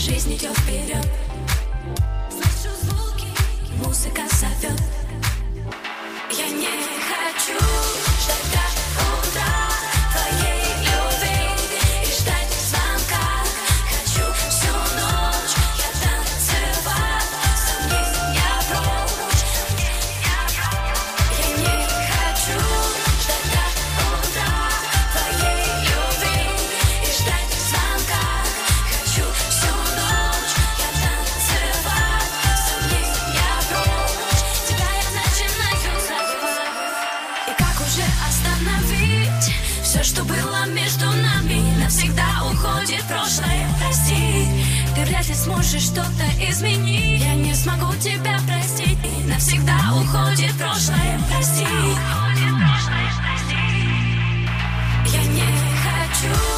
жизнь идет вперед. Слышу звуки, музыка зовет. Я не хочу ждать до утра твоей любви и ждать звонка. Хочу всю ночь я танцевать, сомнения прочь. Я не хочу ждать до утра твоей любви и ждать звонка. Хочу всю ночь я танцевать, сомнения прочь. Тебя я начинаю забывать. И как уже остановить все, что было между нами? Навсегда уходит в прошлое, прости. Ты вряд ли сможешь что-то изменить. Я не смогу тебя простить. И навсегда уходит в прошлое, прости. Я не хочу